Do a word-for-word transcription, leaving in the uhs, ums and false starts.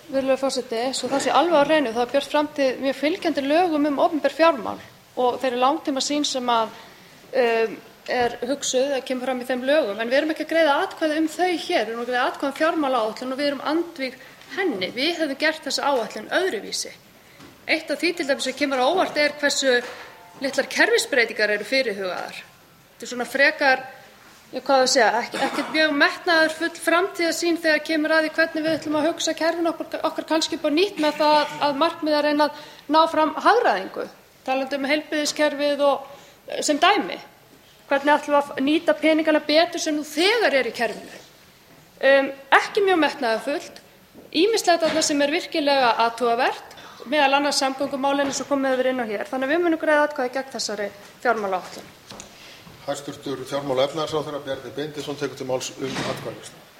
virðulegur forseti, svo það sé alveg á hreinu, þá er Björt framtíð mjög fylgjandi lögum um opinber fjármál og þeirri langtímasýn sem að um, er hugsuð að kemur fram í þeim lögum, en við erum ekki að greiða atkvæði um þau hér, við erum að greiða atkvæði um fjármálaáætlun og við erum andvíg henni. Við hefðum gert þessa áætlun öðruvísi. Eitt af því til dæmis sem kemur á óvart er hversu litlar kerfisbreytingar eru fyrirhugaðar. Þetta er svona frekar, hvað að segja, ekki, ekkert mjög metnaðarfull framtíðarsýn þegar kemur að því hvernig við ætlum að hugsa kerfin okkar, okkar kannski upp á nýtt með það að markmiða að reyna að ná fram hagræðingu, talandi um heilbrigðiskerfið og sem dæmi. Hvernig ætlum við að nýta peningana betur sem nú þegar er í kerfinu. Um, ekki mjög metnaðarfullt, ýmislegt þarna sem er virkilega athugavert, meðal annars samgöngumálin eins og komið hefur inn á hér. Þannig að við munum greiða atkvæði gegn þessari fjármálaáætlun. Hæstvirtur fjármála- og efnahagsráðherra Bjarni Benediktsson tekur til máls um atkvæðagreiðslu.